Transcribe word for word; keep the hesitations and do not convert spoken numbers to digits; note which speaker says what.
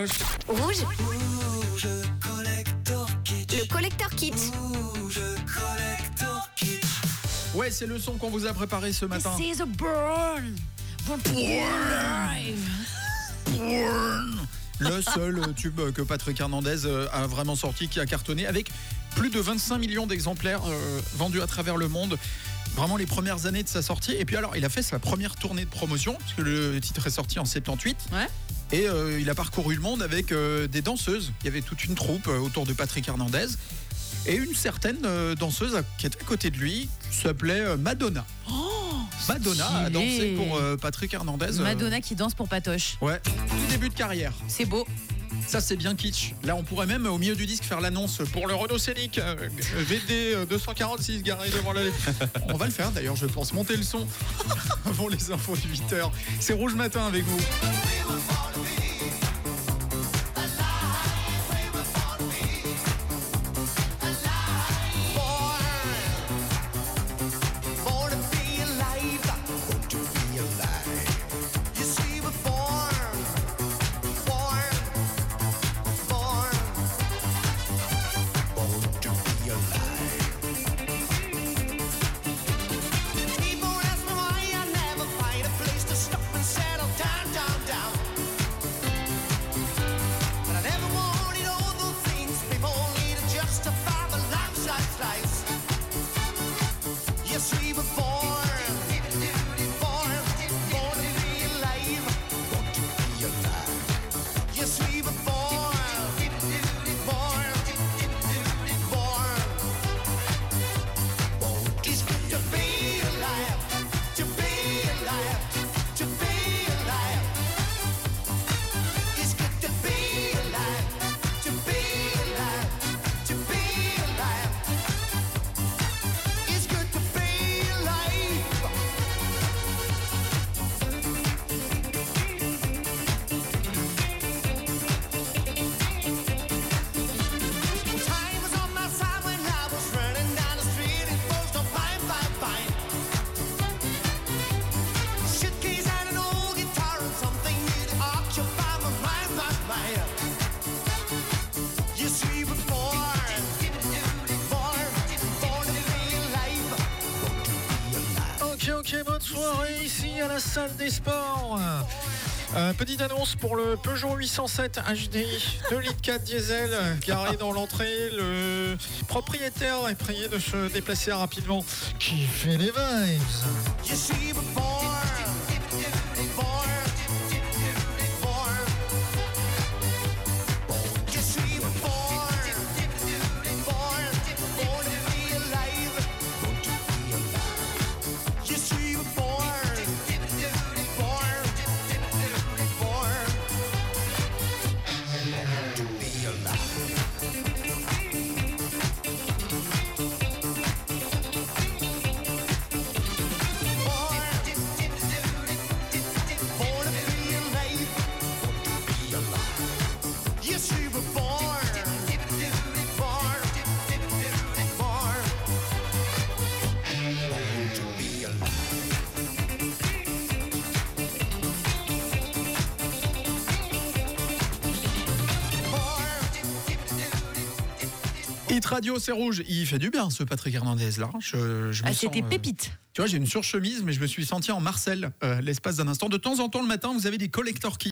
Speaker 1: Patoche.
Speaker 2: Rouge,
Speaker 3: Rouge Collector Kitsch.
Speaker 2: le collector kit.
Speaker 3: Rouge Collector Kitsch.
Speaker 1: Ouais, c'est le son qu'on vous a préparé ce matin.
Speaker 2: This is a burn. Burn to life.
Speaker 1: Le seul tube que Patrick Hernandez a vraiment sorti, qui a cartonné avec plus de vingt-cinq millions d'exemplaires euh, vendus à travers le monde. Vraiment les premières années de sa sortie. Et puis alors, il a fait sa première tournée de promotion, parce que le titre est sorti en soixante-dix-huit.
Speaker 2: Ouais.
Speaker 1: Et euh, il a parcouru le monde avec euh, des danseuses. Il y avait toute une troupe euh, autour de Patrick Hernandez. Et une certaine euh, danseuse qui était à côté de lui, qui s'appelait euh, Madonna.
Speaker 2: Oh,
Speaker 1: Madonna a dansé pour euh, Patrick Hernandez. euh,
Speaker 2: Madonna qui danse pour Patoche.
Speaker 1: Ouais, tout début de carrière.
Speaker 2: C'est beau.
Speaker 1: Ça, c'est bien kitsch. Là, on pourrait même, au milieu du disque, faire l'annonce pour le Renault Scénic euh, V D deux cent quarante-six garé devant la... On va le faire, d'ailleurs, je pense. Monter le son avant les infos de huit heures. C'est Rouge Matin avec vous. Ok, bonne soirée ici à la salle des sports. Euh, petite annonce pour le Peugeot huit cent sept H D I deux litres quatre diesel garé dans l'entrée. Le propriétaire est prié de se déplacer rapidement. Qui fait les vibes. Hit Radio, c'est Rouge. Il fait du bien, ce Patrick Hernandez là. Je, je me
Speaker 2: Ah,
Speaker 1: sens,
Speaker 2: c'était
Speaker 1: euh,
Speaker 2: pépite.
Speaker 1: Tu vois, j'ai une surchemise, mais je me suis senti en Marcel euh, l'espace d'un instant. De temps en temps, le matin, vous avez des collector kits.